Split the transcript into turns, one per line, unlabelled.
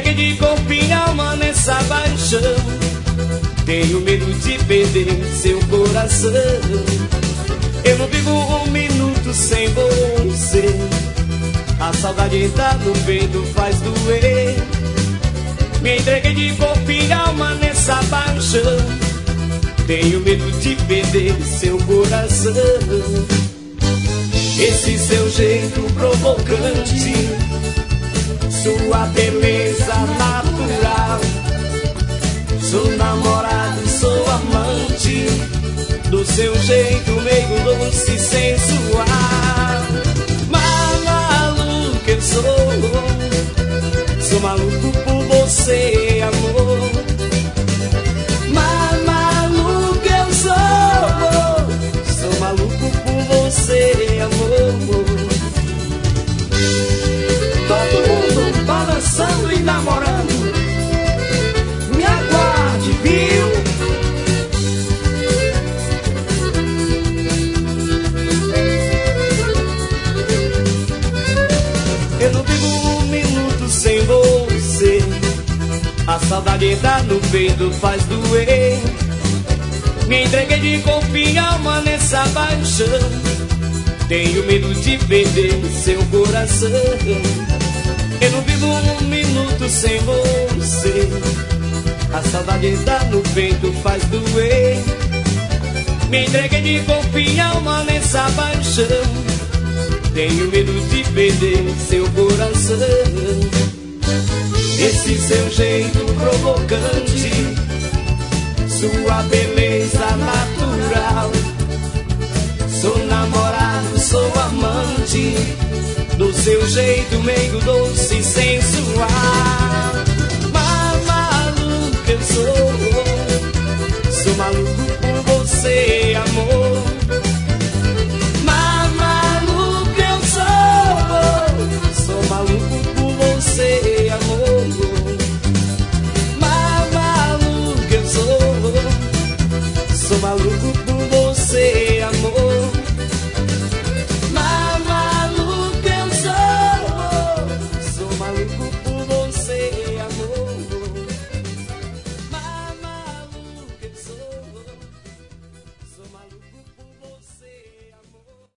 entreguei de corpo e alma nessa paixão. Tenho medo de perder seu coração. Eu não vivo um minuto sem você. A saudade entra no peito, faz doer. Me entreguei de corpo e alma nessa paixão. Tenho medo de perder seu coração. Esse seu jeito provocante, sua beleza natural. Sou namorado, sou amante do seu jeito meio doce e sensual. Maluco eu sou maluco por você, amor. Maluco eu sou maluco por você, amor. Todo mundo balançando e namorando, me aguarde, viu? Eu não vivo um minuto sem você. A saudade entra no peito, faz doer. Me entreguei de corpo e alma nessa paixão. Tenho medo de perder seu coração. Eu não vivo um minuto sem você. A saudade entra no peito, faz doer. Me entreguei de corpo e alma nessa paixão. Tenho medo de perder seu coração. Esse seu jeito provocante, sua beleza natural. Sou namorado, sou amante do seu jeito meio doce sem